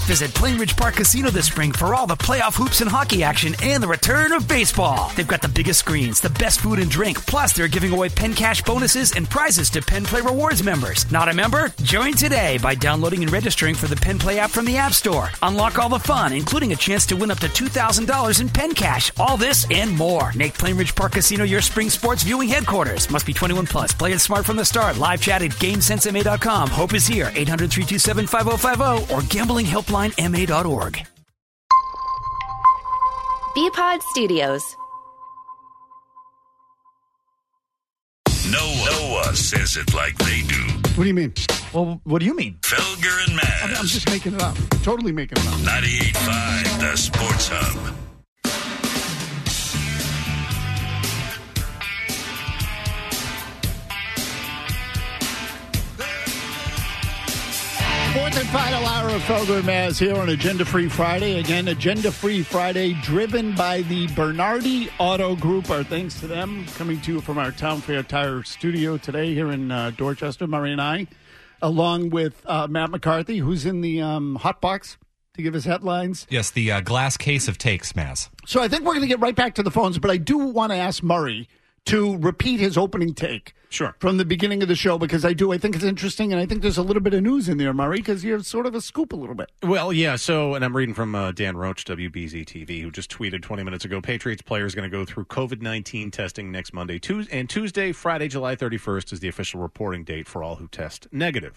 Visit Plainridge Park Casino this spring for all the playoff hoops and hockey action and the return of baseball. They've got the biggest screens, the best food and drink, plus they're giving away Penn Cash bonuses and prizes to Penn Play Rewards members. Not a member? Join today by downloading and registering for the Penn Play app from the App Store. Unlock all the fun, including a chance to win up to $2,000 in Penn Cash. All this and more. Make Plainridge Park Casino your spring sports viewing headquarters. Must be 21 plus. Play it smart from the start. Live chat at GameSenseMA.com. Hope is here. 800-327-5050 or gamblinghelplinema.org. BPod Studios. No one says it like they do. What do you mean? Well, what do you mean? Felger and Maz. I'm just making it up. Totally making it up. 98.5, the Sports Hub. Fourth and final hour of Felger and Maz here on Agenda Free Friday. Again, Agenda Free Friday, driven by the Bernardi Auto Group. Our thanks to them. Coming to you from our Town Fair Tire studio today here in Dorchester, Murray and I, along with Matt McCarthy, who's in the hot box to give us headlines. Yes, the glass case of takes, Maz. So I think we're going to get right back to the phones, but I do want to ask Murray to repeat his opening take. Sure. From the beginning of the show, because I think it's interesting, and I think there's a little bit of news in there, Murray, because you're sort of a scoop a little bit. Well, yeah, and I'm reading from Dan Roach, WBZ-TV, who just tweeted 20 minutes ago, Patriots players going to go through COVID-19 testing next Monday. Tuesday, Friday, July 31st is the official reporting date for all who test negative.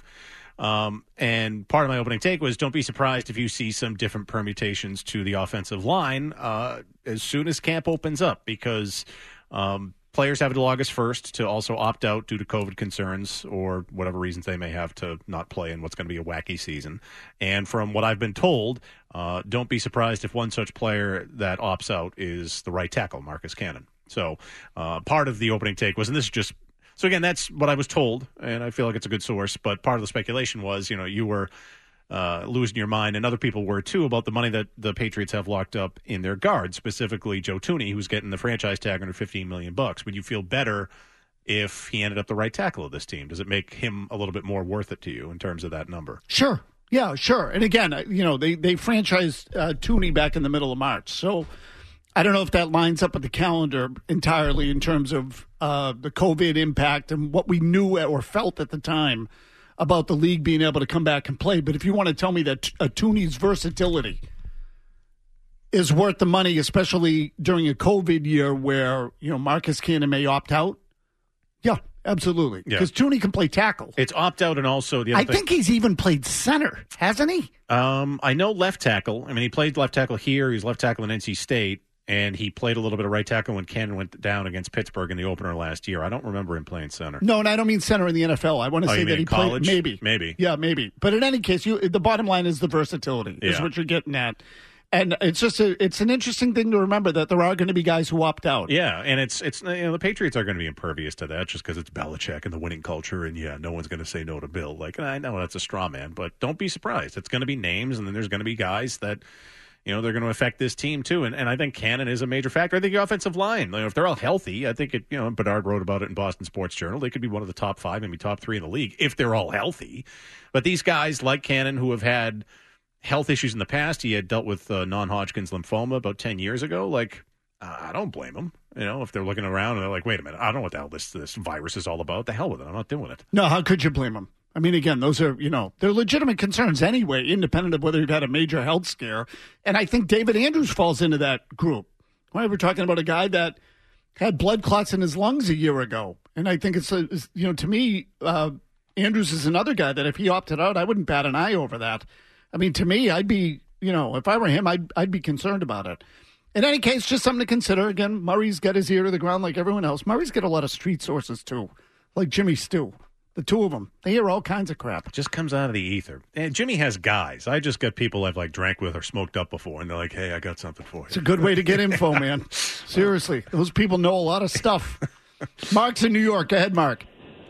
And part of my opening take was, don't be surprised if you see some different permutations to the offensive line as soon as camp opens up, because players have until August 1st to also opt out due to COVID concerns or whatever reasons they may have to not play in what's going to be a wacky season. And from what I've been told, don't be surprised if one such player that opts out is the right tackle, Marcus Cannon. So part of the opening take was, and this is just, so again, that's what I was told, and I feel like it's a good source, but part of the speculation was, you were losing your mind, and other people were too, about the money that the Patriots have locked up in their guards, specifically Joe Thuney, who's getting the franchise tag under $15 million. Would you feel better if he ended up the right tackle of this team? Does it make him a little bit more worth it to you in terms of that number? Sure. Yeah, sure. And again, they franchised Thuney back in the middle of March, so I don't know if that lines up with the calendar entirely in terms of the COVID impact and what we knew or felt at the time about the league being able to come back and play. But if you want to tell me that Thuney's versatility is worth the money, especially during a COVID year where, Marcus Cannon may opt out, yeah, absolutely. Because Thuney can play tackle. It's opt out, and also the other thing, think he's even played center, hasn't he? I know left tackle. I mean, he played left tackle here. He's left tackle in NC State. And he played a little bit of right tackle when Cannon went down against Pittsburgh in the opener last year. I don't remember him playing center. No, and I don't mean center in the NFL. I want to say that he college? played maybe. Yeah, maybe. But in any case, the bottom line is the versatility is what you're getting at. And it's just it's an interesting thing to remember that there are going to be guys who opt out. Yeah, and it's the Patriots are going to be impervious to that just because it's Belichick and the winning culture, and no one's going to say no to Bill. Like, I know that's a straw man, but don't be surprised. It's going to be names, and then there's going to be guys that they're going to affect this team too, and I think Cannon is a major factor. I think the offensive line, if they're all healthy, I think Bedard wrote about it in Boston Sports Journal. They could be one of the top 5, maybe top 3 in the league if they're all healthy. But these guys like Cannon, who have had health issues in the past, he had dealt with non-Hodgkin's lymphoma about 10 years ago. Like, I don't blame him. If they're looking around and they're like, wait a minute, I don't know what the hell this virus is all about. The hell with it. I'm not doing it. No, how could you blame him? I mean, again, those are, they're legitimate concerns anyway, independent of whether you've had a major health scare. And I think David Andrews falls into that group. We're talking about a guy that had blood clots in his lungs a year ago. And I think it's to me, Andrews is another guy that if he opted out, I wouldn't bat an eye over that. I mean, to me, I'd be, if I were him, I'd be concerned about it. In any case, just something to consider. Again, Murray's got his ear to the ground like everyone else. Murray's got a lot of street sources, too, like Jimmy Stu. The two of them, they hear all kinds of crap. It just comes out of the ether. And Jimmy has guys. I just got people I've drank with or smoked up before, and they're like, hey, I got something for you. It's a good way to get info, man. Seriously. Those people know a lot of stuff. Mark's in New York. Go ahead, Mark.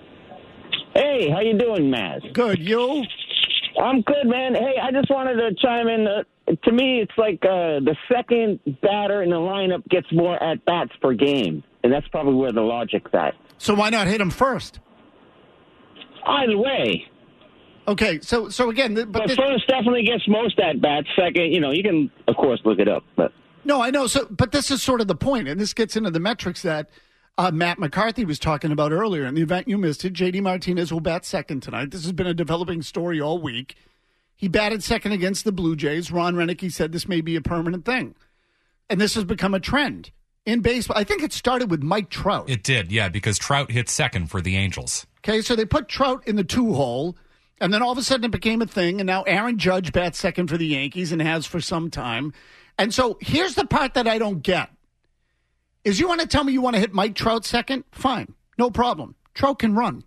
Hey, how you doing, Maz? Good. You? I'm good, man. Hey, I just wanted to chime in. To me, it's like the second batter in the lineup gets more at-bats per game, and that's probably where the logic's at. So why not hit him first? Either way. Okay, so again, But first definitely gets most at bats. Second, you can of course look it up. But no, I know. But this is sort of the point, and this gets into the metrics that Matt McCarthy was talking about earlier. In the event you missed it, J.D. Martinez will bat second tonight. This has been a developing story all week. He batted second against the Blue Jays. Ron Renicky said this may be a permanent thing, and this has become a trend in baseball. I think it started with Mike Trout. It did, yeah, because Trout hit second for the Angels. Okay, so they put Trout in the 2-hole, and then all of a sudden it became a thing, and now Aaron Judge bats second for the Yankees and has for some time. And so here's the part that I don't get. Is you want to tell me you want to hit Mike Trout second? Fine, no problem. Trout can run.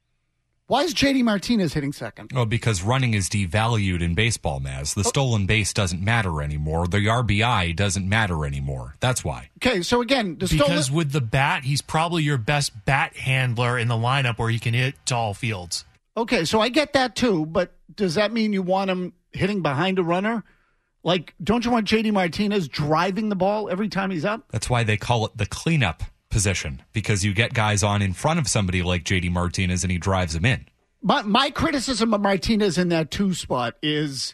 Why is J.D. Martinez hitting second? Oh, because running is devalued in baseball, Maz. The stolen base doesn't matter anymore. The RBI doesn't matter anymore. That's why. Okay, so again, because with the bat, he's probably your best bat handler in the lineup where he can hit to all fields. Okay, so I get that too, but does that mean you want him hitting behind a runner? Like, don't you want J.D. Martinez driving the ball every time he's up? That's why they call it the cleanup position, because you get guys on in front of somebody like J.D. Martinez and he drives them in. My criticism of Martinez in that 2 spot is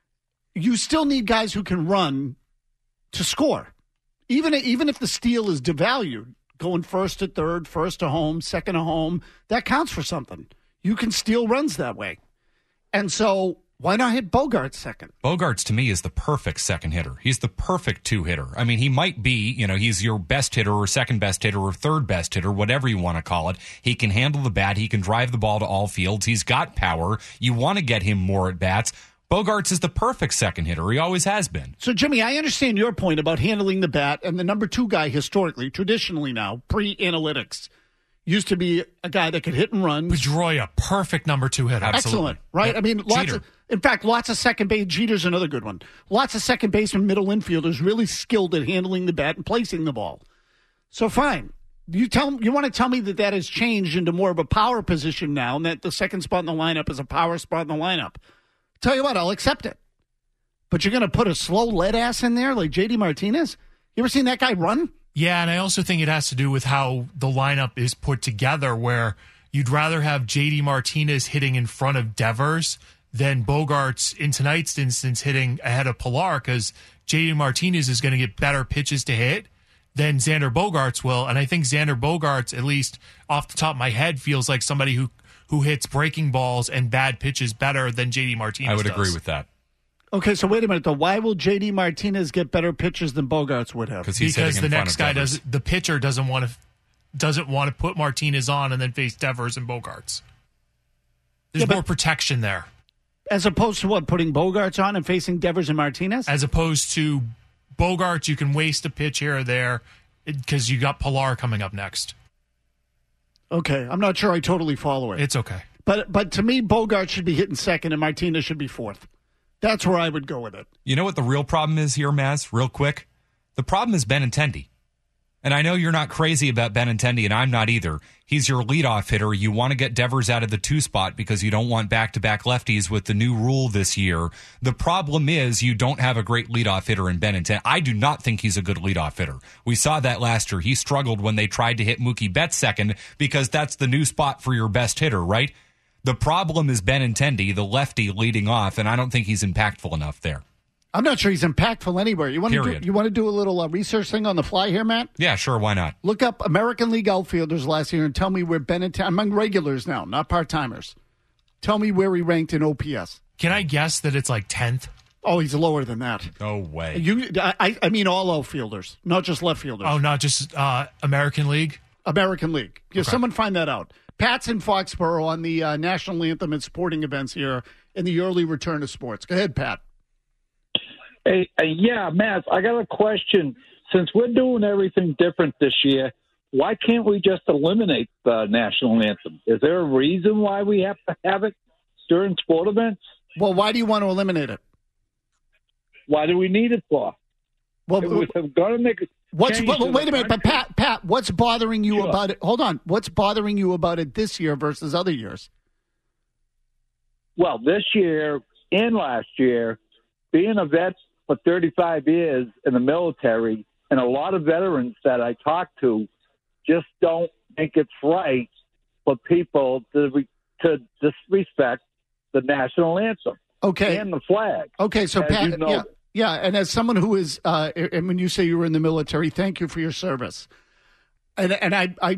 you still need guys who can run to score. Even if the steal is devalued, going first to third, first to home, second to home, that counts for something. You can steal runs that way. And so why not hit Bogaerts second? Bogaerts, to me, is the perfect second hitter. He's the perfect 2-hitter. I mean, he might be, he's your best hitter or second best hitter or third best hitter, whatever you want to call it. He can handle the bat. He can drive the ball to all fields. He's got power. You want to get him more at bats. Bogaerts is the perfect second hitter. He always has been. So, Jimmy, I understand your point about handling the bat, and the number 2 guy historically, traditionally now, pre-analytics, used to be a guy that could hit and run. Pedroia, perfect number 2 hitter. Absolutely. Excellent, right? Yep. I mean, lots of second base. Jeter's another good one. Lots of second baseman, middle infielders really skilled at handling the bat and placing the ball. So fine. You want to tell me that has changed into more of a power position now, and that the second spot in the lineup is a power spot in the lineup. Tell you what, I'll accept it. But you're going to put a slow lead ass in there like J.D. Martinez? You ever seen that guy run? Yeah, and I also think it has to do with how the lineup is put together, where you'd rather have J.D. Martinez hitting in front of Devers than Bogaerts, in tonight's instance, hitting ahead of Pilar, because J.D. Martinez is going to get better pitches to hit than Xander Bogaerts will. And I think Xander Bogaerts, at least off the top of my head, feels like somebody who hits breaking balls and bad pitches better than J.D. Martinez I would does. agree with that. Okay, so wait a minute, though. Why will J.D. Martinez get better pitches than Bogaerts would have? Because the next guy the pitcher doesn't want to put Martinez on and then face Devers and Bogaerts. There's more protection there. As opposed to what, putting Bogaerts on and facing Devers and Martinez? As opposed to Bogaerts, you can waste a pitch here or there because you got Pilar coming up next. Okay, I'm not sure I totally follow it. It's okay. But to me, Bogaerts should be hitting second and Martinez should be fourth. That's where I would go with it. You know what the real problem is here, Maz? Real quick. The problem is Benintendi. And I know you're not crazy about Benintendi, and I'm not either. He's your leadoff hitter. You want to get Devers out of the 2 spot because you don't want back-to-back lefties with the new rule this year. The problem is you don't have a great leadoff hitter in Benintendi. I do not think he's a good leadoff hitter. We saw that last year. He struggled when they tried to hit Mookie Betts second because that's the new spot for your best hitter, right? The problem is Benintendi, the lefty leading off, and I don't think he's impactful enough there. I'm not sure he's impactful anywhere. You want to do a little research thing on the fly here, Matt? Yeah, sure. Why not? Look up American League outfielders last year and tell me where Benintendi, among regulars now, not part-timers, tell me where he ranked in OPS. Can I guess that it's like 10th? Oh, he's lower than that. No way. I mean all outfielders, not just left fielders. Oh, not just American League? American League. Yeah, Okay. Someone find that out. Pat's in Foxborough on the national anthem and sporting events here in the early return of sports. Go ahead, Pat. Hey, yeah, Matt, I got a question. Since we're doing everything different this year, why can't we just eliminate the national anthem? Is there a reason why we have to have it during sport events? Well, why do you want to eliminate it? Why do we need it for? Well, We've got to make it. wait a minute, but Pat, what's bothering you about it? Hold on. What's bothering you about it this year versus other years? Well, this year and last year, being a vet for 35 years in the military, and a lot of veterans that I talk to just don't think it's right for people to disrespect the national anthem and the flag. Okay, so as Pat, you know. yeah, and as someone who is, and when you say you were in the military, thank you for your service. And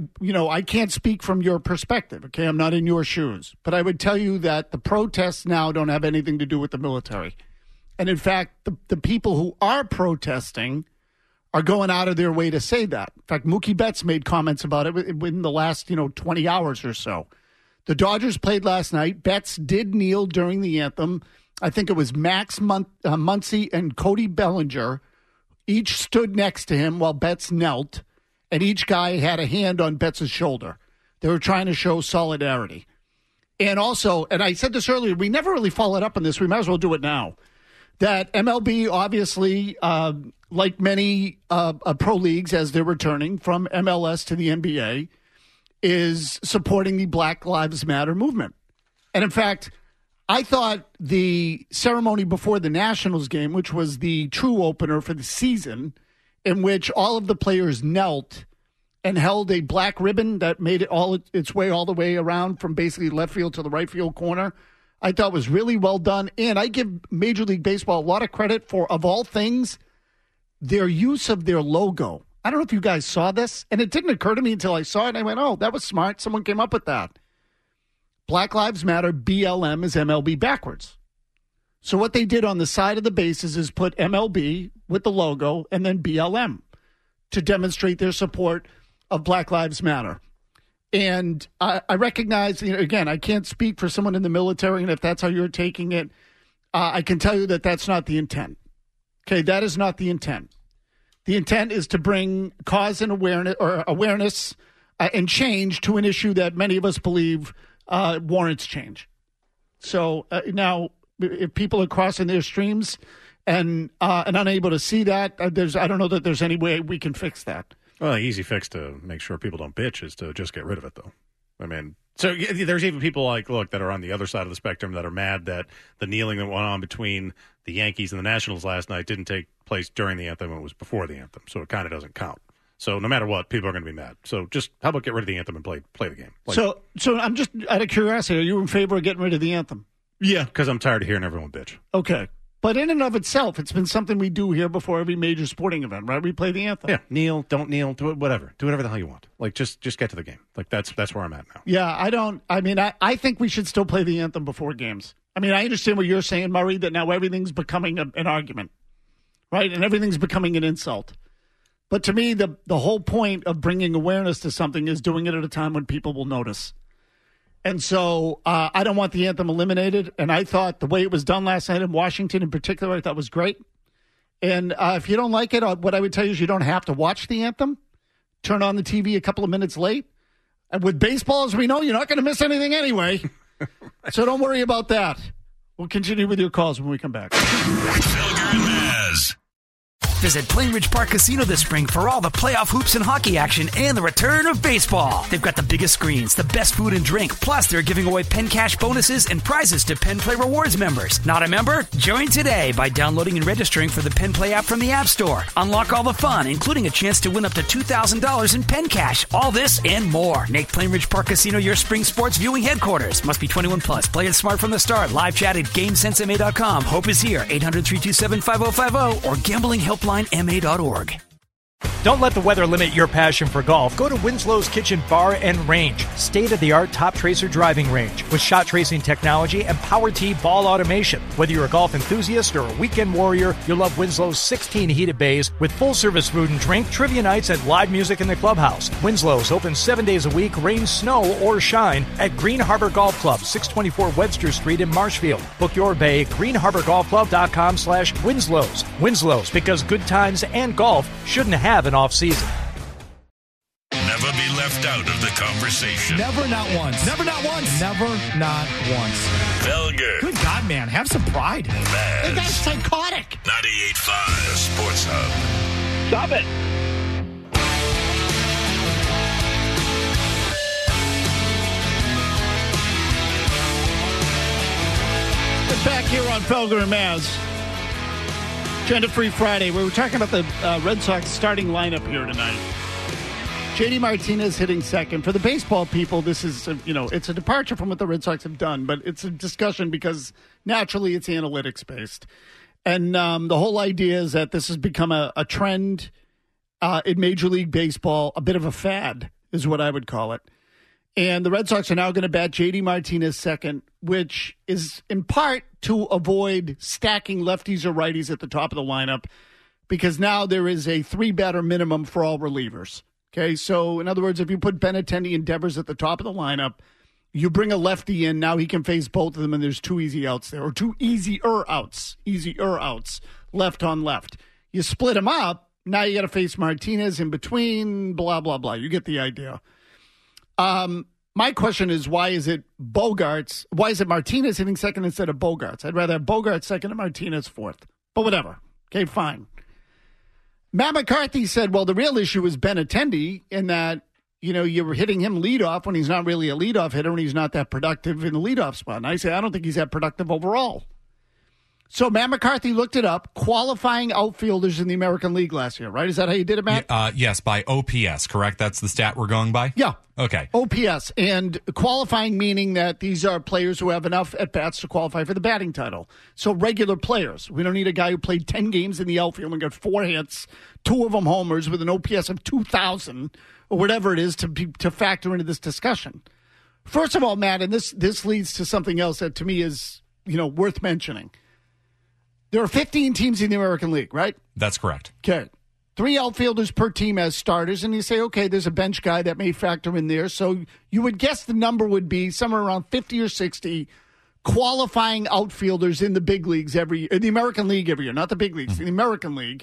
I can't speak from your perspective. Okay, I'm not in your shoes, but I would tell you that the protests now don't have anything to do with the military, and in fact, the people who are protesting are going out of their way to say that. In fact, Mookie Betts made comments about it within the last 20 hours or so. The Dodgers played last night. Betts did kneel during the anthem. I think it was Max Muncy and Cody Bellinger. Each stood next to him while Betts knelt, and each guy had a hand on Betts' shoulder. They were trying to show solidarity. And also, and I said this earlier, we never really followed up on this. We might as well do it now. That MLB, obviously, like many pro leagues as they're returning from MLS to the NBA, is supporting the Black Lives Matter movement. And in fact, I thought the ceremony before the Nationals game, which was the true opener for the season, in which all of the players knelt and held a black ribbon that made it all its way all the way around from basically left field to the right field corner, I thought was really well done. And I give Major League Baseball a lot of credit for, of all things, their use of their logo. I don't know if you guys saw this, and it didn't occur to me until I saw it, and I went, oh, that was smart. Someone came up with that. Black Lives Matter, BLM, is MLB backwards. So what they did on the side of the bases is put MLB with the logo and then BLM to demonstrate their support of Black Lives Matter. And I recognize, again, I can't speak for someone in the military, and if that's how you're taking it, I can tell you that that's not the intent. Okay, that is not the intent. The intent is to bring cause and awareness and change to an issue that many of us believe warrants change. So now, if people are crossing their streams and unable to see that, I don't know that there's any way we can fix that. Well, the easy fix to make sure people don't bitch is to just get rid of it, though. I mean, so there's even people that are on the other side of the spectrum that are mad that the kneeling that went on between the Yankees and the Nationals last night didn't take place during the anthem. It was before the anthem, so it kind of doesn't count. So no matter what, people are going to be mad. So just how about get rid of the anthem and play the game? So I'm just out of curiosity, are you in favor of getting rid of the anthem? Yeah, because I'm tired of hearing everyone bitch. Okay. But in and of itself, it's been something we do here before every major sporting event, right? We play the anthem. Yeah, kneel, don't kneel, do it, whatever. Do whatever the hell you want. Just get to the game. That's where I'm at now. Yeah, I think we should still play the anthem before games. I mean, I understand what you're saying, Murray, that now everything's becoming an argument, right? And everything's becoming an insult. But to me, the whole point of bringing awareness to something is doing it at a time when people will notice. And so I don't want the anthem eliminated. And I thought the way it was done last night in Washington in particular, I thought was great. And if you don't like it, what I would tell you is you don't have to watch the anthem. Turn on the TV a couple of minutes late. And with baseball, as we know, you're not going to miss anything anyway. So don't worry about that. We'll continue with your calls when we come back. Felger and Maz. Visit Plainridge Park Casino this spring for all the playoff hoops and hockey action and the return of baseball. They've got the biggest screens, the best food and drink, plus they're giving away Penn Cash bonuses and prizes to Penn Play Rewards members. Not a member? Join today by downloading and registering for the Penn Play app from the App Store. Unlock all the fun, including a chance to win up to $2,000 in Penn Cash. All this and more. Make Plainridge Park Casino your spring sports viewing headquarters. Must be 21 plus. Play it smart from the start. Live chat at GameSenseMA.com. Hope is here. 800-327-5050 or gamblinghelplinema.org. Don't let the weather limit your passion for golf. Go to Winslow's Kitchen Bar and Range, state-of-the-art top tracer driving range with shot tracing technology and power tee ball automation. Whether you're a golf enthusiast or a weekend warrior, you'll love Winslow's 16 heated bays with full-service food and drink, trivia nights, and live music in the clubhouse. Winslow's open 7 days a week, rain, snow, or shine at Green Harbor Golf Club, 624 Webster Street in Marshfield. Book your bay at greenharborgolfclub.com/Winslow's. Winslow's, because good times and golf shouldn't have an off-season. Never be left out of the conversation. Never, not once. Never, not once. Never, not once. Felger. Good God, man. Have some pride. Maz. That guy's psychotic. 98.5, the Sports Hub. Stop it. We're back here on Felger and Maz. Gender-free Friday. We were talking about the Red Sox starting lineup here tonight. J.D. Martinez hitting second. For the baseball people, this is, it's a departure from what the Red Sox have done, but it's a discussion because naturally it's analytics-based. And the whole idea is that this has become a trend in Major League Baseball, a bit of a fad is what I would call it. And the Red Sox are now going to bat J.D. Martinez second, which is in part to avoid stacking lefties or righties at the top of the lineup, because now there is a 3-batter minimum for all relievers. Okay, so in other words, if you put Benintendi and Devers at the top of the lineup, you bring a lefty in, now he can face both of them, and there's 2 easy outs there, or 2 easier outs, left on left. You split them up, now you got to face Martinez in between, blah, blah, blah. You get the idea. My question is, why is it Martinez hitting second instead of Bogaerts? I'd rather have Bogaerts second and Martinez fourth, but whatever. Okay, fine. Matt McCarthy said, well, the real issue is Benintendi in that, you were hitting him leadoff when he's not really a leadoff hitter and he's not that productive in the leadoff spot. And I say, I don't think he's that productive overall. So Matt McCarthy looked it up, qualifying outfielders in the American League last year, right? Is that how you did it, Matt? Yes, by OPS, correct? That's the stat we're going by? Yeah. Okay. OPS, and qualifying meaning that these are players who have enough at-bats to qualify for the batting title. So regular players. We don't need a guy who played 10 games in the outfield and got 4 hits, 2 of them homers with an OPS of 2,000 or whatever it is to factor into this discussion. First of all, Matt, and this leads to something else that to me is, worth mentioning. There are 15 teams in the American League, right? That's correct. Okay. 3 outfielders per team as starters, and you say, okay, there's a bench guy that may factor in there. So you would guess the number would be somewhere around 50 or 60 qualifying outfielders in the big leagues in the American League every year, not the big leagues, in the American League,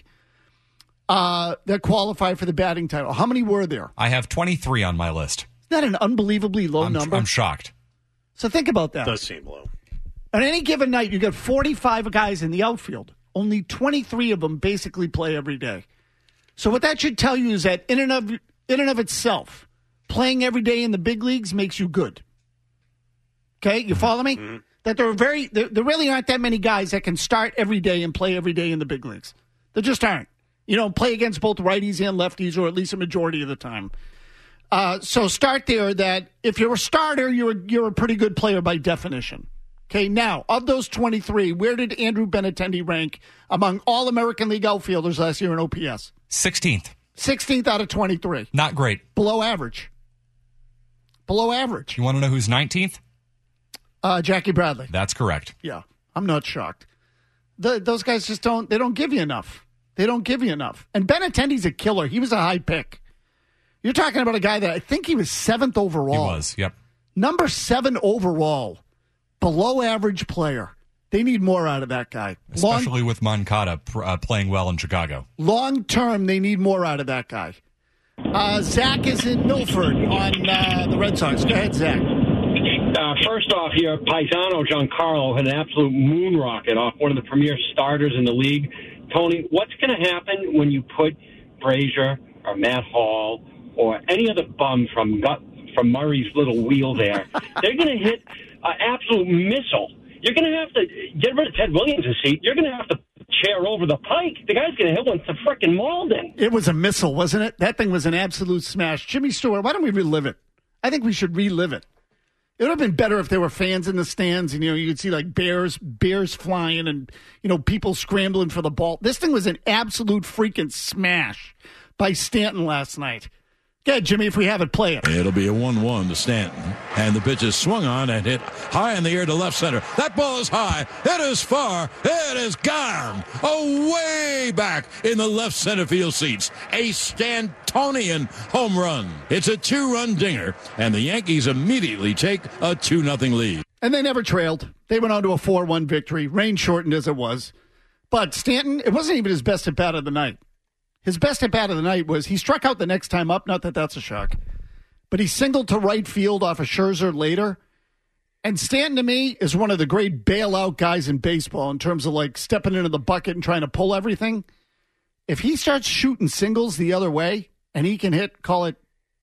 that qualify for the batting title. How many were there? I have 23 on my list. Isn't that an unbelievably low number? I'm shocked. So think about that. It does seem low. On any given night, you got 45 guys in the outfield. Only 23 of them basically play every day. So what that should tell you is that in and of itself, playing every day in the big leagues makes you good. Okay, you follow me? Mm-hmm. That there really aren't that many guys that can start every day and play every day in the big leagues. There just aren't. Play against both righties and lefties, or at least a majority of the time. So start there. That if you're a starter, you're a pretty good player by definition. Okay, now, of those 23, where did Andrew Benintendi rank among all American League outfielders last year in OPS? 16th. 16th out of 23. Not great. Below average. Below average. You want to know who's 19th? Jackie Bradley. That's correct. Yeah, I'm not shocked. Those guys just don't give you enough. They don't give you enough. And Benintendi's a killer. He was a high pick. You're talking about a guy that I think he was 7th overall. He was, yep. Number 7 overall. Below average player. They need more out of that guy. Especially with Moncada playing well in Chicago. Long term, they need more out of that guy. Zach is in Milford on the Red Sox. Go ahead, Zach. First off, your paisano Giancarlo had an absolute moon rocket off one of the premier starters in the league. Tony, what's going to happen when you put Frazier or Matt Hall or any other bum from Murray's little wheel there? They're going to hit an absolute missile. You're going to have to get rid of Ted Williams' seat. You're going to have to chair over the pike. The guy's going to hit one to frickin' Malden. It was a missile, wasn't it? That thing was an absolute smash. Jimmy Stewart, why don't we relive it? I think we should relive it. It would have been better if there were fans in the stands and, you could see like bears flying and, people scrambling for the ball. This thing was an absolute freaking smash by Stanton last night. Go ahead, Jimmy, if we have it, play it. It'll be a 1-1 to Stanton. And the pitch is swung on and hit high in the air to left center. That ball is high. It is far. It is gone. Way back in the left center field seats. A Stantonian home run. It's a 2-run dinger. And the Yankees immediately take a 2-0 lead. And they never trailed. They went on to a 4-1 victory. Rain shortened as it was. But Stanton, it wasn't even his best at bat of the night. His best at-bat of the night was he struck out the next time up. Not that that's a shock. But he singled to right field off of Scherzer later. And Stanton, to me, is one of the great bailout guys in baseball in terms of, like, stepping into the bucket and trying to pull everything. If he starts shooting singles the other way and he can hit, call it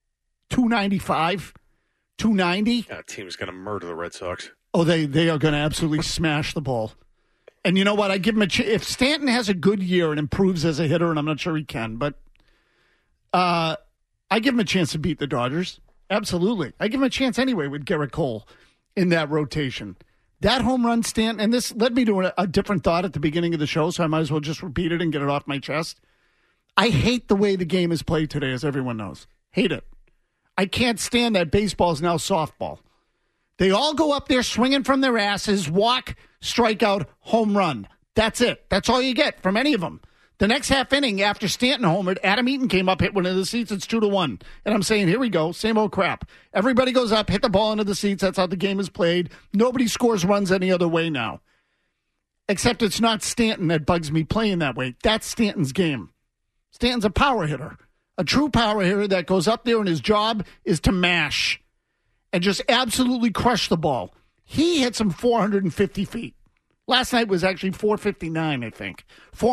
295, 290. That team's going to murder the Red Sox. Oh, they are going to absolutely smash the ball. And you know what? I give him a chance. If Stanton has a good year and improves as a hitter, and I'm not sure he can, but I I give him a chance to beat the Dodgers. Absolutely. I give him a chance anyway with Gerrit Cole in that rotation. That home run, Stanton, and this led me to a different thought at the beginning of the show, so I might as well just repeat it and get it off my chest. I hate the way the game is played today, as everyone knows. Hate it. I can't stand that baseball is now softball. They all go up there swinging from their asses, walk, strikeout, home run. That's it. That's all you get from any of them. The next half inning, after Stanton homered, Adam Eaton came up, hit one of the seats. It's 2-1. And I'm saying, here we go. Same old crap. Everybody goes up, hit the ball into the seats. That's how the game is played. Nobody scores runs any other way now. Except it's not Stanton that bugs me playing that way. That's Stanton's game. Stanton's a power hitter. A true power hitter that goes up there and his job is to mash and just absolutely crush the ball. He hits him 450 feet. Last night was actually 459, I think.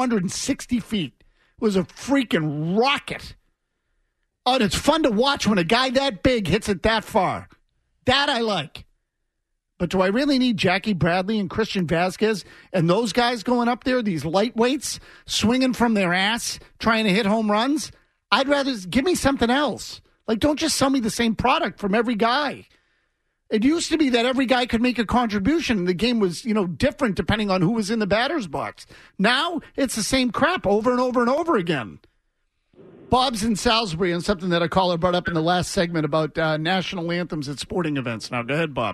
460 feet. It was a freaking rocket. Oh, and it's fun to watch when a guy that big hits it that far. That I like. But do I really need Jackie Bradley and Christian Vasquez and those guys going up there, these lightweights, swinging from their ass, trying to hit home runs? I'd rather give me something else. Like, don't just sell me the same product from every guy. It used to be that every guy could make a contribution. The game was, different depending on who was in the batter's box. Now it's the same crap over and over and over again. Bob's in Salisbury on something that a caller brought up in the last segment about national anthems at sporting events. Now, go ahead, Bob.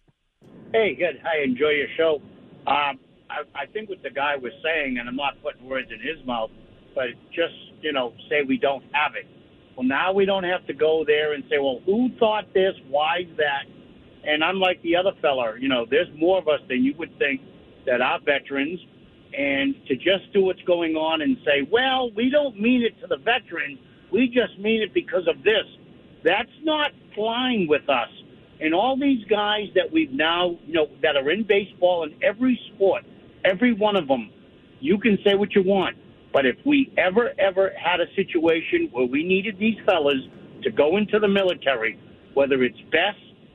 Hey, good. I enjoy your show. I think what the guy was saying, and I'm not putting words in his mouth, but just, say we don't have it. Well, now we don't have to go there and say, well, who thought this? Why that? And unlike the other fella, there's more of us than you would think that are veterans. And to just do what's going on and say, well, we don't mean it to the veterans. We just mean it because of this. That's not flying with us. And all these guys that we've now, that are in baseball in every sport, every one of them, you can say what you want. But if we ever had a situation where we needed these fellas to go into the military, whether it's Beck,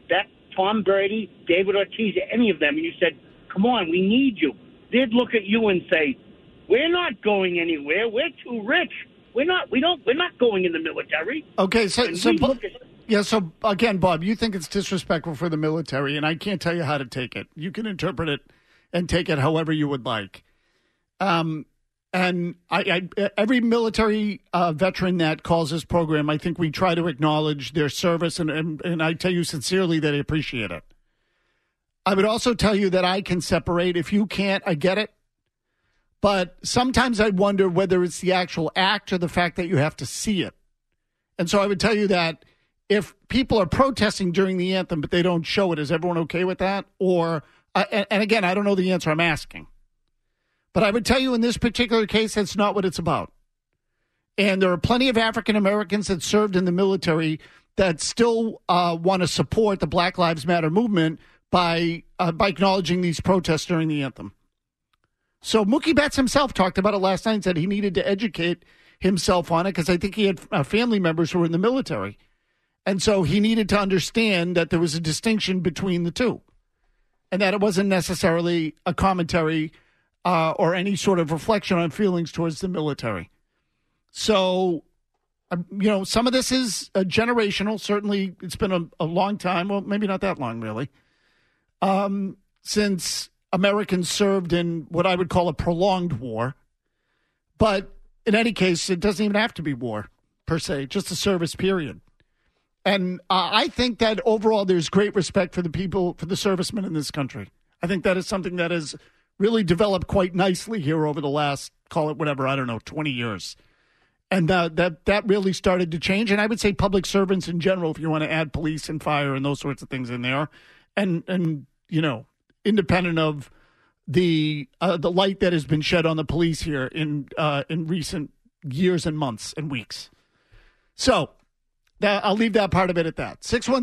Tom Brady, David Ortiz, any of them, and you said, come on, we need you, they'd look at you and say, we're not going anywhere. We're too rich. We're not going in the military. Okay, so again, Bob, you think it's disrespectful for the military, and I can't tell you how to take it. You can interpret it and take it however you would like. And every military veteran that calls this program, I think we try to acknowledge their service, and I tell you sincerely that I appreciate it. I would also tell you that I can separate. If you can't, I get it. But sometimes I wonder whether it's the actual act or the fact that you have to see it. And so I would tell you that if people are protesting during the anthem but they don't show it, is everyone okay with that? Or, and again, I don't know the answer I'm asking. But I would tell you in this particular case, that's not what it's about. And there are plenty of African Americans that served in the military that still want to support the Black Lives Matter movement by acknowledging these protests during the anthem. So Mookie Betts himself talked about it last night and said he needed to educate himself on it because I think he had family members who were in the military. And so he needed to understand that there was a distinction between the two and that it wasn't necessarily a commentary or any sort of reflection on feelings towards the military. So, some of this is generational. Certainly, it's been a long time. Well, maybe not that long, really, since Americans served in what I would call a prolonged war. But in any case, it doesn't even have to be war, per se, just a service period. And I think that overall there's great respect for the people, for the servicemen in this country. I think that is something that has really developed quite nicely here over the last, call it whatever, 20 years. And that really started to change. And I would say public servants in general, if you want to add police and fire and those sorts of things in there. And independent of the light that has been shed on the police here in recent years and months and weeks. So I'll leave that part of it at that.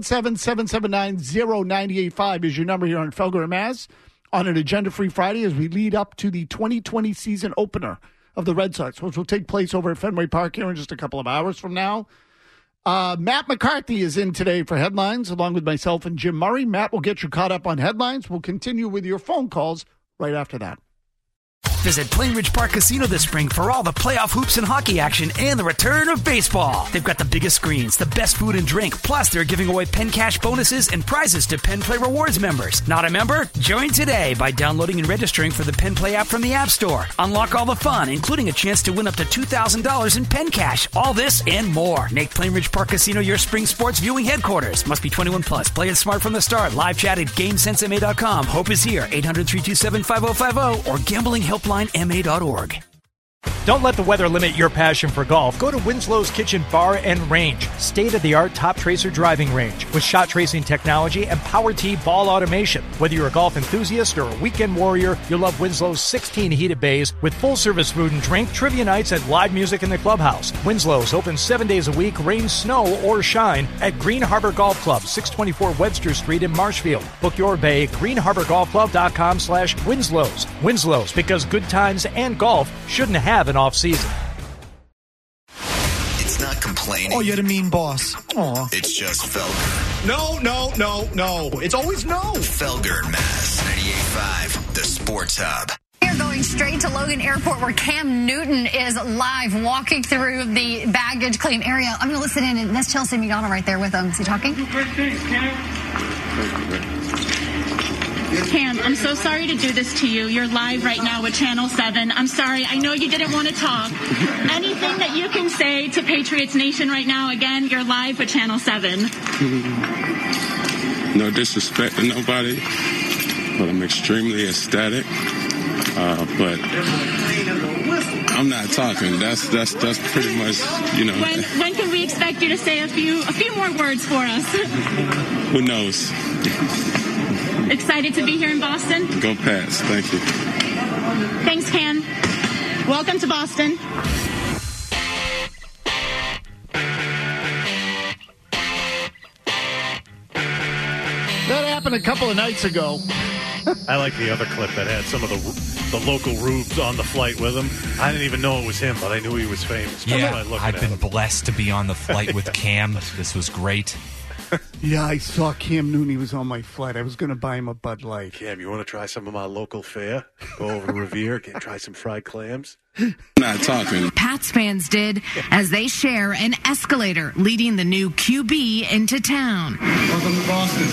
617-779-0985 is your number here on Felger and Maz on an Agenda-Free Friday as we lead up to the 2020 season opener of the Red Sox, which will take place over at Fenway Park here in just a couple of hours from now. Matt McCarthy is in today for headlines, along with myself and Jim Murray. Matt will get you caught up on headlines. We'll continue with your phone calls right after that. Visit Plainridge Park Casino this spring for all the playoff hoops and hockey action and the return of baseball. They've got the biggest screens, the best food and drink, plus they're giving away Penn Cash bonuses and prizes to Penn Play Rewards members. Not a member? Join today by downloading and registering for the Penn Play app from the App Store. Unlock all the fun, including a chance to win up to $2,000 in Penn Cash. All this and more. Make Plainridge Park Casino your spring sports viewing headquarters. Must be 21 plus. Play it smart from the start. Live chat at GameSenseMA.com. Hope is here. 800-327-5050 or GamblingHelplineMA.org. Don't let the weather limit your passion for golf. Go to Winslow's Kitchen Bar and Range. State-of-the-art top tracer driving range with shot tracing technology and power tee ball automation. Whether you're a golf enthusiast or a weekend warrior, you'll love Winslow's 16 heated bays with full-service food and drink, trivia nights, and live music in the clubhouse. Winslow's open 7 days a week, rain, snow, or shine at Green Harbor Golf Club, 624 Webster Street in Marshfield. Book your bay at greenharborgolfclub.com/Winslow's. Winslow's, because good times and golf shouldn't have an off-season. It's not complaining. Oh, you're the mean boss. Aw. It's just Felger. No. It's always no. Felger and Mass. 98.5, the Sports Hub. We're going straight to Logan Airport where Cam Newton is live walking through the baggage claim area. I'm going to listen in, and that's Chelsea McDonald right there with him. Is he talking? Cam, I'm so sorry to do this to you. You're live right now with Channel 7. I'm sorry. I know you didn't want to talk. Anything that you can say to Patriots Nation right now, again, you're live with Channel 7. No disrespect to nobody, but I'm extremely ecstatic. But I'm not talking. That's pretty much, you know. When can we expect you to say a few more words for us? Who knows? Excited to be here in Boston? Go Pats. Thank you. Thanks, Cam. Welcome to Boston. That happened a couple of nights ago. I like the other clip that had some of the local rubes on the flight with him. I didn't even know it was him, but I knew he was famous. Yeah, I've been blessed to be on the flight with Cam. This was great. Yeah, I saw Cam Newton. He was on my flight. I was going to buy him a Bud Light. Cam, you want to try some of my local fare? Go over to Revere, try some fried clams? Not talking. Pats fans did as they share an escalator leading the new QB into town. Welcome to Boston.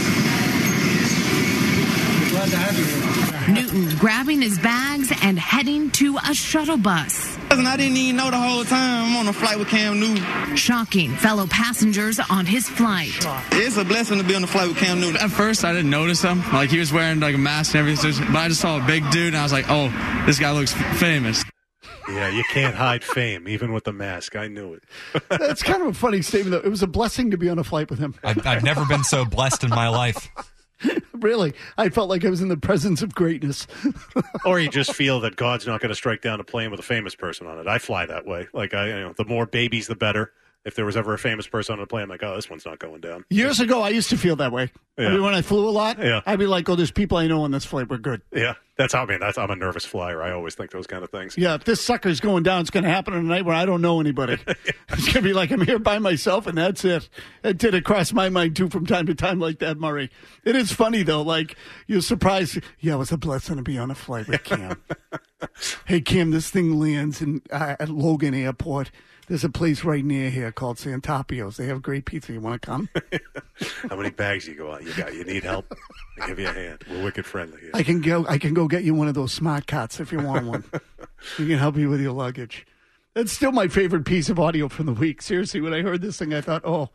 Glad to have you here. Newton grabbing his bags and heading to a shuttle bus. I didn't even know the whole time I'm on a flight with Cam Newton. Shocking fellow passengers on his flight. It's a blessing to be on the flight with Cam Newton. At first, I didn't notice him. Like, he was wearing, like, a mask and everything. But I just saw a big dude, and I was like, oh, this guy looks famous. Yeah, you can't hide fame, even with the mask. I knew it. That's kind of a funny statement, though. It was a blessing to be on a flight with him. I've never been so blessed in my life. Really, I felt like I was in the presence of greatness. Or you just feel that God's not going to strike down a plane with a famous person on it. I fly that way. Like, the more babies, the better. If there was ever a famous person on a plane, I'm like, oh, this one's not going down. Years ago, I used to feel that way. Yeah. I mean, when I flew a lot, I'd be like, oh, there's people I know on this flight. We're good. Yeah, that's how I'm a nervous flyer. I always think those kind of things. Yeah, if this sucker's going down, it's going to happen on a night where I don't know anybody. It's going to be like I'm here by myself, and that's it. It did cross my mind, too, from time to time like that, Murray. It is funny, though. Like, you're surprised. Yeah, it was a blessing to be on a flight with Cam. Hey, Cam, this thing lands at Logan Airport. There's a place right near here called Santapio's. They have great pizza. You want to come? How many bags you go out? You need help? I'll give you a hand. We're wicked friendly here. I can go get you one of those smart carts if you want one. We can help you with your luggage. That's still my favorite piece of audio from the week. Seriously, when I heard this thing, I thought, oh,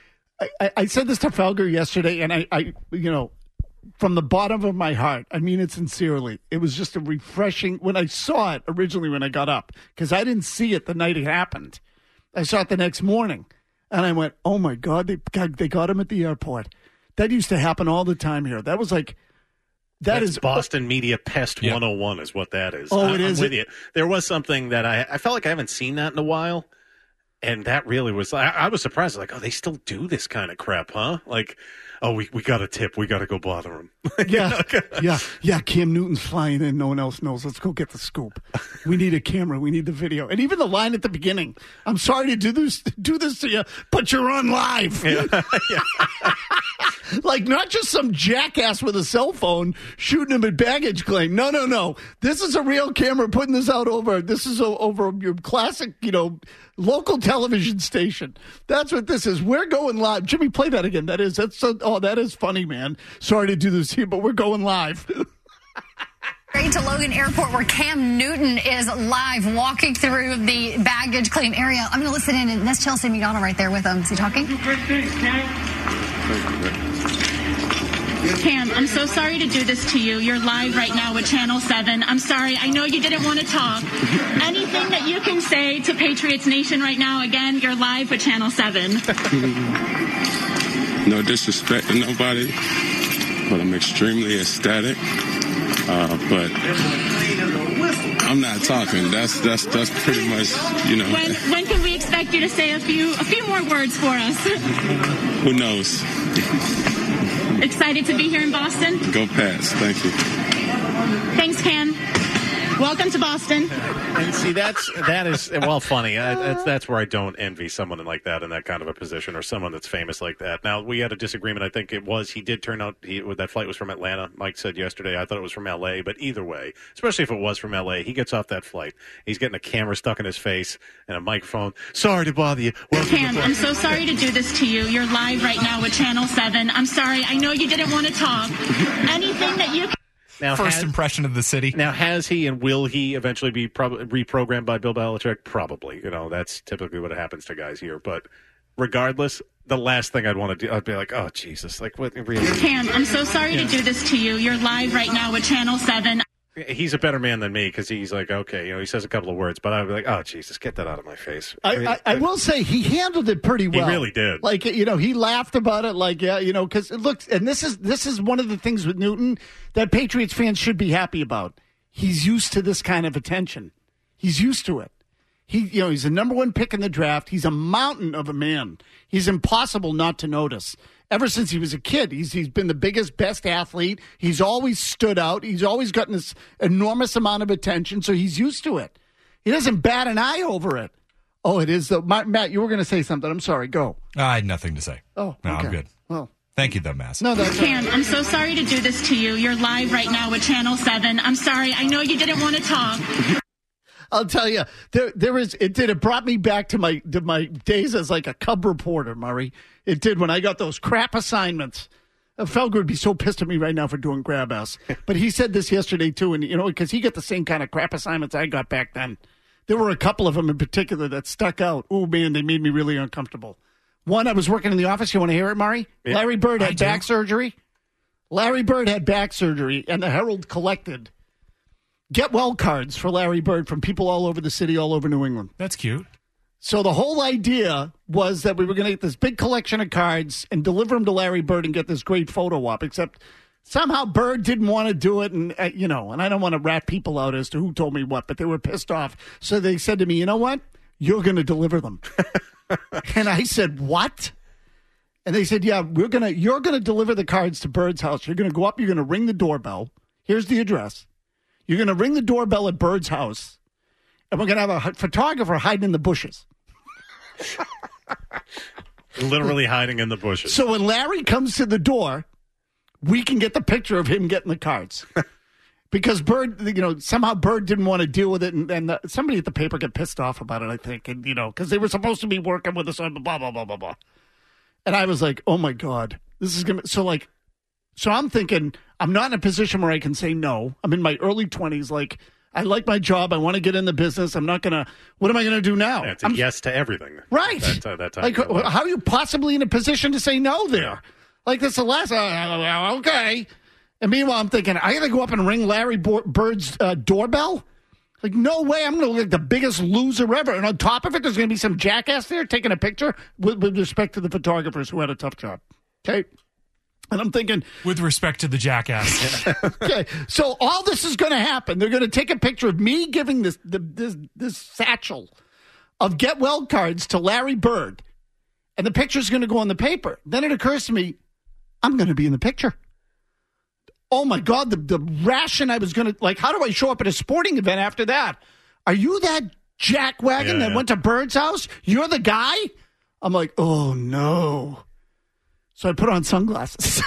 I said this to Felger yesterday, and I from the bottom of my heart, I mean it sincerely. It was just a refreshing, when I saw it originally when I got up, because I didn't see it the night it happened. I saw it the next morning, and I went, oh, my God, they got him at the airport. That used to happen all the time here. That was like, that's Boston Media Pest 101 is what that is. Oh, it is. I'm with you. There was something that I felt like I haven't seen that in a while, and that really was, I was surprised. Like, oh, they still do this kind of crap, huh? Like, oh, we got a tip. We got to go bother him. Yeah. Cam Newton's flying in. No one else knows. Let's go get the scoop. We need a camera. We need the video. And even the line at the beginning. I'm sorry to do this to you, but you're on live. Yeah. Like, not just some jackass with a cell phone shooting him at baggage claim. No. This is a real camera putting this out over your classic, local television station. That's what this is. We're going live. Jimmy, play that again. That is funny, man. Sorry to do this here, but we're going live. Straight to Logan Airport, where Cam Newton is live walking through the baggage claim area. I'm going to listen in, and that's Chelsea McDonald right there with him. Is he talking? Cam, I'm so sorry to do this to you. You're live right now with Channel 7. I'm sorry. I know you didn't want to talk. Anything that you can say to Patriots Nation right now, again, you're live with Channel 7. No disrespect to nobody, but I'm extremely ecstatic. But I'm not talking. That's pretty much, When can we expect you to say a few more words for us? Who knows? Excited to be here in Boston? Go Pats. Thank you. Thanks, Cam. Welcome to Boston. And see, that is funny. That's where I don't envy someone like that in that kind of a position, or someone that's famous like that. Now, we had a disagreement. I think he did turn out that flight was from Atlanta. Mike said yesterday. I thought it was from L.A. But either way, especially if it was from L.A., he gets off that flight. He's getting a camera stuck in his face and a microphone. Sorry to bother you. Cam, I'm so sorry to do this to you. You're live right now with Channel 7. I'm sorry. I know you didn't want to talk. Anything that you can... Now, first impression of the city. Now, has he and will he eventually be reprogrammed by Bill Belichick? Probably. That's typically what happens to guys here. But regardless, the last thing I'd want to do, I'd be like, oh, Jesus. Like, what? Really? Cam, I'm so sorry to do this to you. You're live right now with Channel 7. He's a better man than me because he's like, okay, he says a couple of words, but I'd be like, oh, Jesus, get that out of my face. I will say he handled it pretty well. He really did. Like, he laughed about it, like, because it looks, and this is one of the things with Newton that Patriots fans should be happy about. He's used to this kind of attention. He's used to it. He's the number one pick in the draft. He's a mountain of a man. He's impossible not to notice. Ever since he was a kid, he's been the biggest, best athlete. He's always stood out. He's always gotten this enormous amount of attention, so he's used to it. He doesn't bat an eye over it. Oh, it is, though. Matt, you were going to say something. I'm sorry. Go. I had nothing to say. Oh, no, okay. I'm good. Well, thank you, though, Mass. No, that's Cam, I'm so sorry to do this to you. You're live right now with Channel 7. I'm sorry. I know you didn't want to talk. I'll tell you, it brought me back to my days as like a Cub reporter, Murray. It did when I got those crap assignments. Felger would be so pissed at me right now for doing grab ass. But he said this yesterday too, and because he got the same kind of crap assignments I got back then. There were a couple of them in particular that stuck out. Oh man, they made me really uncomfortable. One, I was working in the office. You want to hear it, Murray? Yeah, Larry Bird had back surgery. Larry Bird had back surgery, and the Herald collected get well cards for Larry Bird from people all over the city, all over New England. That's cute. So the whole idea was that we were going to get this big collection of cards and deliver them to Larry Bird and get this great photo op, except somehow Bird didn't want to do it. And, and I don't want to rat people out as to who told me what, but they were pissed off. So they said to me, you know what? You're going to deliver them. And I said, what? And they said, yeah, you're going to deliver the cards to Bird's house. You're going to go up. You're going to ring the doorbell. Here's the address. You're going to ring the doorbell at Bird's house, and we're going to have a photographer hiding in the bushes. Literally hiding in the bushes. So when Larry comes to the door, we can get the picture of him getting the cards. Because Bird, somehow Bird didn't want to deal with it, and somebody at the paper got pissed off about it, I think, and because they were supposed to be working with us on blah, blah, blah, blah, blah. And I was like, oh, my God. This is going to... So I'm thinking, I'm not in a position where I can say no. I'm in my early 20s. Like, I like my job. I want to get in the business. I'm not going to, what am I going to do now? Yeah, it's a yes to everything. Right. That time. Like, how are you possibly in a position to say no there? Yeah. Like, that's the last, okay. And meanwhile, I'm thinking, I got to go up and ring Larry Bird's doorbell? Like, no way. I'm going to look like the biggest loser ever. And on top of it, there's going to be some jackass there taking a picture with respect to the photographers who had a tough job. Okay. And I'm thinking... With respect to the jackass. Okay, so all this is going to happen. They're going to take a picture of me giving this satchel of get well cards to Larry Bird, and the picture's going to go on the paper. Then it occurs to me, I'm going to be in the picture. Oh, my God, the ration I was going to... Like, how do I show up at a sporting event after that? Are you that jackwagon that went to Bird's house? You're the guy? I'm like, oh, no. So I put on sunglasses.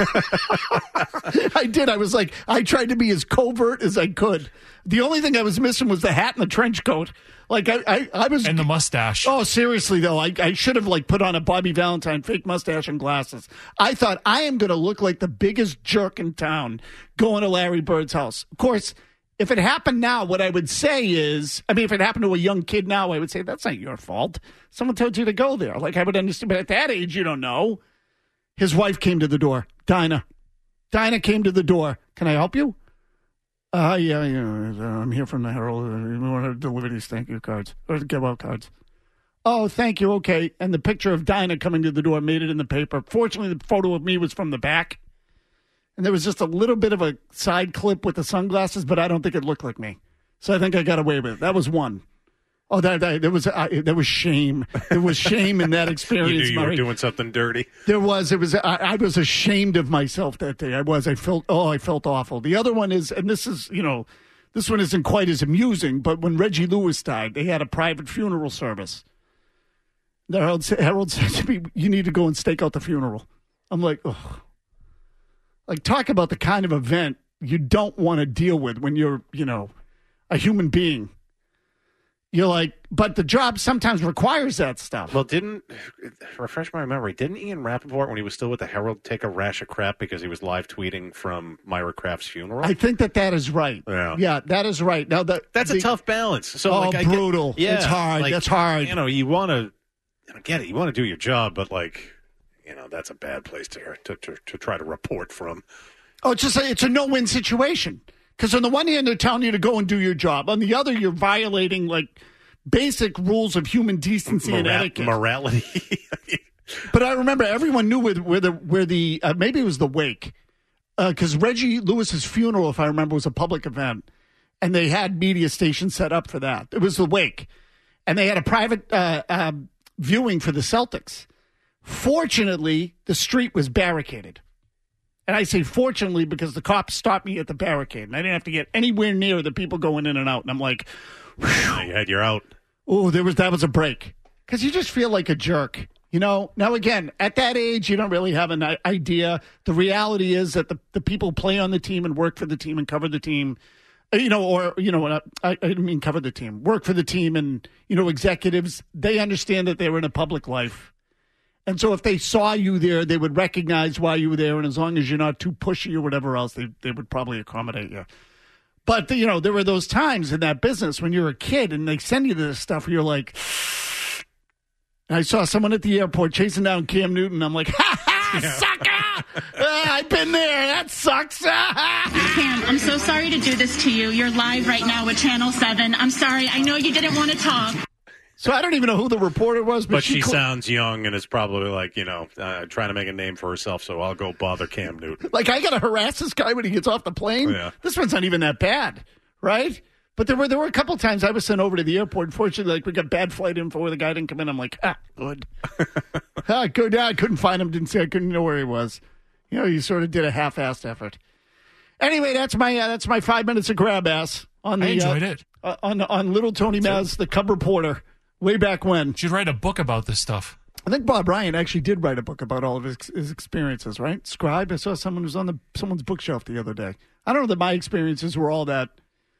I did. I was like, I tried to be as covert as I could. The only thing I was missing was the hat and the trench coat. Like I was, and the mustache. Oh, seriously though, I should have like put on a Bobby Valentine fake mustache and glasses. I thought I am going to look like the biggest jerk in town going to Larry Bird's house. Of course, if it happened now, what I would say is, I mean, if it happened to a young kid now, I would say that's not your fault. Someone told you to go there. Like I would understand, but at that age, you don't know. His wife came to the door, Dinah. Dinah came to the door. Can I help you? Yeah, I'm here from the Herald. We want to deliver these thank you cards or give out cards. Oh, thank you. Okay. And the picture of Dinah coming to the door made it in the paper. Fortunately, the photo of me was from the back. And there was just a little bit of a side clip with the sunglasses, but I don't think it looked like me. So I think I got away with it. That was one. Oh, there was shame. There was shame in that experience. You knew you were doing something dirty. There was. It was. I was ashamed of myself that day. I felt awful. The other one is, and this is, this one isn't quite as amusing, but when Reggie Lewis died, they had a private funeral service. The Herald said to me, "You need to go and stake out the funeral." I'm like, ugh. Like, talk about the kind of event you don't want to deal with when you're, a human being. You're like, but the job sometimes requires that stuff. Well, refresh my memory, didn't Ian Rappaport, when he was still with the Herald, take a rash of crap because he was live tweeting from Myra Kraft's funeral? I think that is right. Yeah, that is right. Now that's a tough balance. So, brutal. It's hard. That's hard. You want to get it. You want to do your job, but that's a bad place to try to report from. Oh, it's a no-win situation. Because on the one hand, they're telling you to go and do your job. On the other, you're violating, basic rules of human decency and etiquette. Morality. But I remember everyone knew where the maybe it was the wake. Because Reggie Lewis's funeral, if I remember, was a public event. And they had media stations set up for that. It was the wake. And they had a private viewing for the Celtics. Fortunately, the street was barricaded. And I say fortunately because the cops stopped me at the barricade. And I didn't have to get anywhere near the people going in and out. And I'm like, you're out. Oh, that was a break. Because you just feel like a jerk. Now, again, at that age, you don't really have an idea. The reality is that the people play on the team and work for the team and cover the team. I didn't mean cover the team. Work for the team and, executives, they understand that they're in a public life. And so if they saw you there, they would recognize why you were there. And as long as you're not too pushy or whatever else, they would probably accommodate you. But, there were those times in that business when you're a kid and they send you this stuff where you're like, I saw someone at the airport chasing down Cam Newton. I'm like, sucker! I've been there. That sucks. Cam, I'm so sorry to do this to you. You're live right now with Channel 7. I'm sorry. I know you didn't want to talk. So I don't even know who the reporter was. But she sounds young and is probably trying to make a name for herself, so I'll go bother Cam Newton. I got to harass this guy when he gets off the plane? Yeah. This one's not even that bad, right? But there were a couple times I was sent over to the airport. Unfortunately, we got bad flight info where the guy didn't come in. I'm like, good. Good. I couldn't find him. I couldn't know where he was. You sort of did a half-assed effort. Anyway, that's my 5 minutes of grab ass. I enjoyed it. On Little Tony Maz, the Cub Reporter. Way back when. You should write a book about this stuff. I think Bob Ryan actually did write a book about all of his experiences, right? Scribe. I saw someone who's on someone's bookshelf the other day. I don't know that my experiences were all that,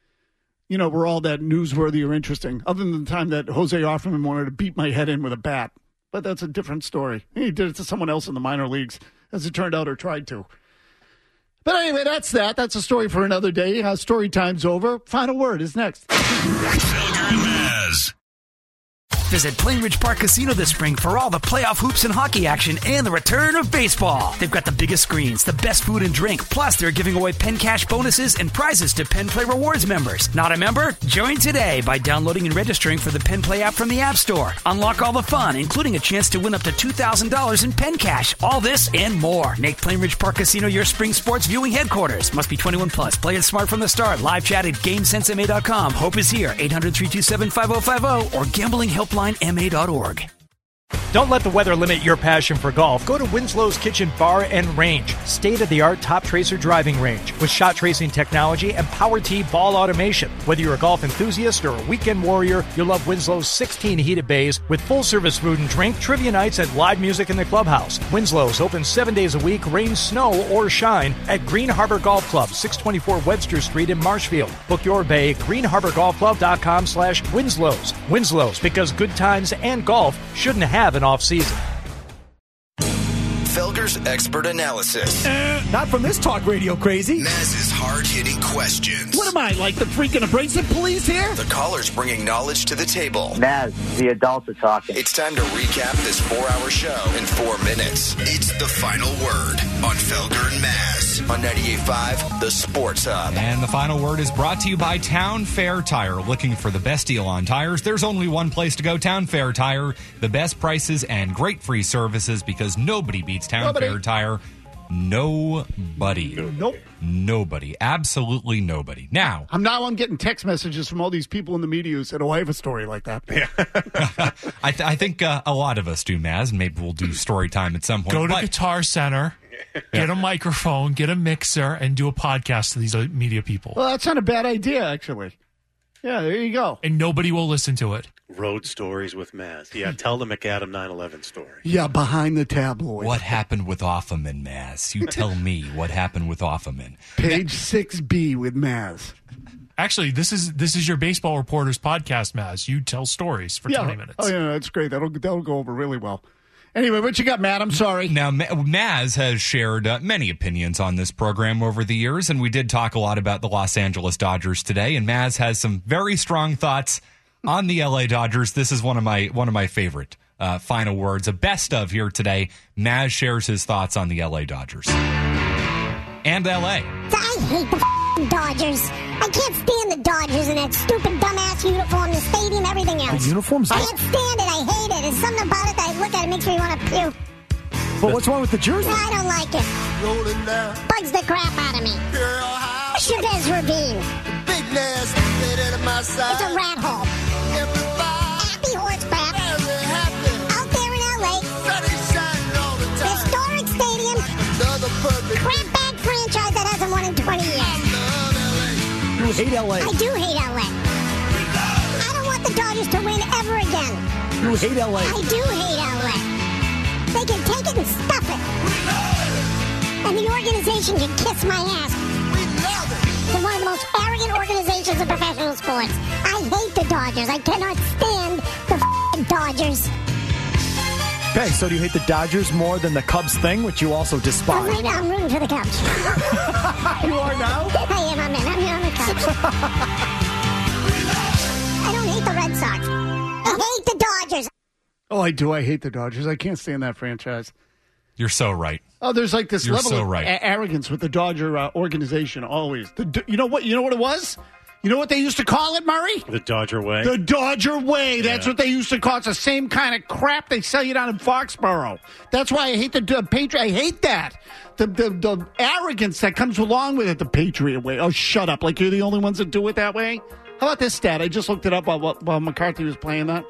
newsworthy or interesting, other than the time that Jose Offerman wanted to beat my head in with a bat. But that's a different story. He did it to someone else in the minor leagues, as it turned out, or tried to. But anyway, that's that. That's a story for another day. Story time's over. Final word is next. Felger and Maz. Visit Plain Ridge Park Casino this spring for all the playoff hoops and hockey action and the return of baseball. They've got the biggest screens, the best food and drink, plus they're giving away Penn Cash bonuses and prizes to Penn Play Rewards members. Not a member? Join today by downloading and registering for the Penn Play app from the App Store. Unlock all the fun, including a chance to win up to $2,000 in Penn Cash. All this and more. Make Plain Ridge Park Casino your spring sports viewing headquarters. Must be 21 plus. Play it smart from the start. Live chat at GameSenseMA.com. Hope is here. 800-327-5050 or gamblinghelplinema.org. Don't let the weather limit your passion for golf. Go to Winslow's Kitchen Bar and Range, state-of-the-art Top Tracer driving range with shot tracing technology and Power Tee ball automation. Whether you're a golf enthusiast or a weekend warrior, you'll love Winslow's 16 heated bays with full-service food and drink, trivia nights, and live music in the clubhouse. Winslow's open 7 days a week, rain, snow, or shine at Green Harbor Golf Club, 624 Webster Street in Marshfield. Book your bay at greenharborgolfclub.com/Winslow's. Winslow's, because good times and golf shouldn't have an off-season. Felger's expert analysis. Not from this talk radio crazy. Maz's hard-hitting questions. What am I, like the freaking abrasive police here? The callers bringing knowledge to the table. Maz, the adults are talking. It's time to recap this 4-hour show in 4 minutes. It's The Final Word on Felger and Maz on 98.5, The Sports Hub. And the final word is brought to you by Town Fair Tire. Looking for the best deal on tires? There's only one place to go, Town Fair Tire. The best prices and great free services, because nobody beats Town Fair Tire. Nobody. Nope. Nobody. Absolutely nobody. Now, I'm getting text messages from all these people in the media who said, "Oh, I have a story like that." Yeah. I think a lot of us do, Maz. Maybe we'll do story time at some point. Go to Guitar Center, get a microphone, get a mixer, and do a podcast to these media people. Well, that's not a bad idea, actually. Yeah, there you go. And nobody will listen to it. Road stories with Maz. Yeah, tell the McAdam 9/11 story. Yeah, behind the tabloid. What happened with Offerman, Maz? You tell me what happened with Offerman. Page 6B with Maz. Actually, this is your baseball reporter's podcast, Maz. You tell stories for 20 minutes. Oh, yeah, that's great. That'll go over really well. Anyway, what you got, Matt? I'm sorry. Now, Maz has shared many opinions on this program over the years, and we did talk a lot about the Los Angeles Dodgers today, and Maz has some very strong thoughts on the LA Dodgers. This is one of my favorite final words, a best of here today. Maz shares his thoughts on the LA Dodgers. And LA. I hate the Dodgers. I can't stand the Dodgers in that stupid dumbass uniform, the stadium, everything else. The uniforms? I can't stand it. I hate it. There's something about it that I look at it makes me want to puke. But what's wrong with the jersey? I don't like it. Bugs the crap out of me. Chavez Ravine. It's a rat hole. Happy horse crap. Out there in LA. Historic stadium. Crap bag franchise that hasn't won in 20 years. You hate LA. I do hate LA. I don't want the Dodgers to win ever again. You hate LA. I do hate LA. They can take it and stuff it. And the organization can kiss my ass. They're one of the most arrogant organizations in professional sports. I hate the Dodgers. I cannot stand the Dodgers. Okay, so do you hate the Dodgers more than the Cubs thing, which you also despise? Right now, I'm rooting for the Cubs. You are now? I am. I'm the Cubs. I don't hate the Red Sox. I hate the Dodgers. Oh, I do. I hate the Dodgers. I can't stand that franchise. You're so right. Oh, there's like this You're level so of right. arrogance with the Dodger organization always. You know what? You know what it was? You know what they used to call it, Murray? The Dodger way. The Dodger way. That's what they used to call it. It's the same kind of crap they sell you down in Foxborough. That's why I hate the Patriot. I hate that. The arrogance that comes along with it, the Patriot way. Oh, shut up. Like you're the only ones that do it that way? How about this stat? I just looked it up while McCarthy was playing that.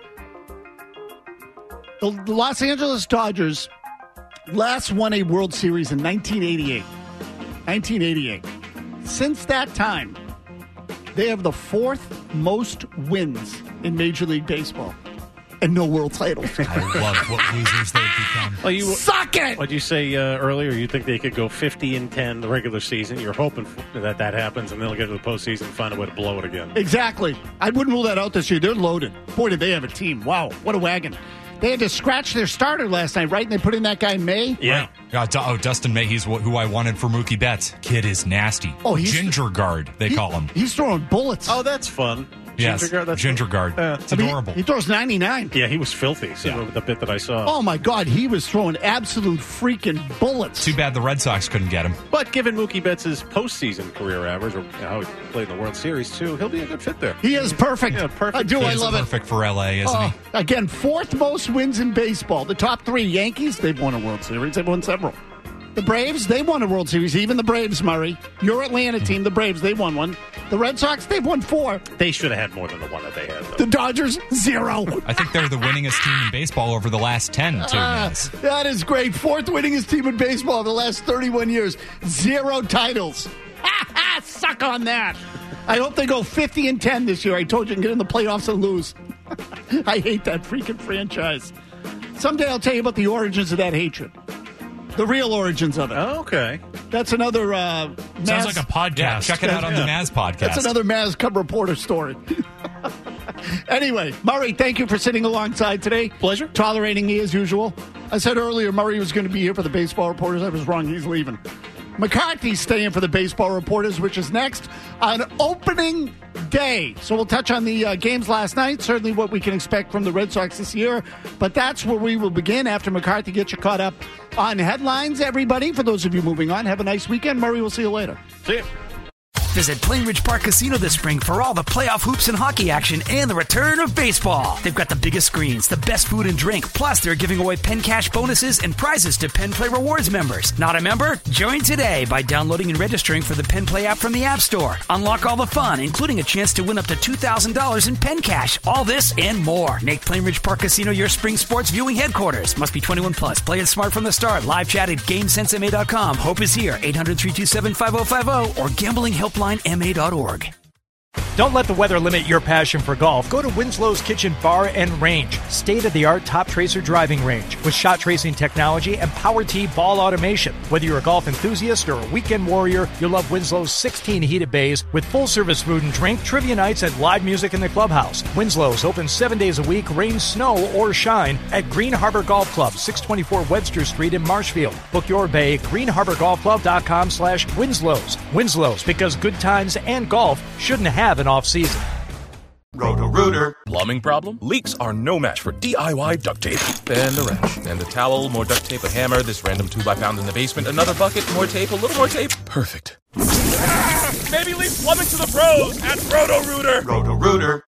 The Los Angeles Dodgers last won a World Series in 1988. 1988. Since that time, they have the fourth most wins in Major League Baseball and no world titles. I love what losers they've become. Well, Suck it! What'd you say earlier? You think they could go 50-10 the regular season? You're hoping that happens, and they'll get to the postseason and find a way to blow it again. Exactly. I wouldn't rule that out this year. They're loaded. Boy, did they have a team. Wow, what a wagon. They had to scratch their starter last night, right? And they put in that guy May? Yeah. Dustin May, he's who I wanted for Mookie Betts. Kid is nasty. Oh, he's Ginger Guard, they call him. He's throwing bullets. Oh, that's fun. Yes, Ginger Guard. It's adorable. He throws 99. Yeah, he was filthy, the bit that I saw. Oh, my God. He was throwing absolute freaking bullets. Too bad the Red Sox couldn't get him. But given Mookie Betts' postseason career average, or how he played in the World Series, too, he'll be a good fit there. He is perfect. Yeah, perfect. I do. I love it. Perfect for L.A., isn't he? Again, fourth most wins in baseball. The top three, Yankees, they've won a World Series. They've won several. The Braves, they won a World Series. Even the Braves, Murray. Your Atlanta team, the Braves, they won one. The Red Sox, they've won 4. They should have had more than the one that they had, though. The Dodgers, 0. I think they're the winningest team in baseball over the last 10, too, guys. That is great. 4th winningest team in baseball in the last 31 years. 0 titles. Suck on that. I hope they go 50-10 this year. I told you, can get in the playoffs and lose. I hate that freaking franchise. Someday I'll tell you about the origins of that hatred. The real origins of it. Oh, okay. That's another sounds like a podcast. Yeah, check it out on the Maz podcast. That's another Maz Cub Reporter story. Anyway, Murray, thank you for sitting alongside today. Pleasure. Tolerating me as usual. I said earlier Murray was going to be here for the baseball reporters. I was wrong. He's leaving. McCarthy's staying for the baseball reporters, which is next on opening day. So we'll touch on the games last night, certainly what we can expect from the Red Sox this year. But that's where we will begin after McCarthy gets you caught up on headlines, everybody. For those of you moving on, have a nice weekend. Murray, we'll see you later. See you. Visit Plainridge Park Casino this spring for all the playoff hoops and hockey action and the return of baseball. They've got the biggest screens, the best food and drink, plus they're giving away Penn Cash bonuses and prizes to Penn Play Rewards members. Not a member? Join today by downloading and registering for the Penn Play app from the App Store. Unlock all the fun, including a chance to win up to $2,000 in Penn Cash. All this and more. Make Plainridge Park Casino your spring sports viewing headquarters. Must be 21 plus. Play it smart from the start. Live chat at GameSenseMA.com. Hope is here. 800-327-5050 or GamblingHelplineMA.org. Don't let the weather limit your passion for golf. Go to Winslow's Kitchen Bar and Range. State-of-the-art top tracer driving range with shot tracing technology and power tee ball automation. Whether you're a golf enthusiast or a weekend warrior, you'll love Winslow's 16 heated bays with full-service food and drink, trivia nights, and live music in the clubhouse. Winslow's open 7 days a week, rain, snow, or shine at Green Harbor Golf Club, 624 Webster Street in Marshfield. Book your bay at greenharborgolfclub.com/Winslow's. Winslow's, because good times and golf shouldn't have an off-season. Roto-Rooter. Plumbing problem? Leaks are no match for DIY duct tape. And a wrench. And a towel, more duct tape, a hammer, this random 2x pound in the basement, another bucket, more tape, a little more tape. Perfect. Maybe leave plumbing to the pros at Roto-Rooter. Roto-Rooter.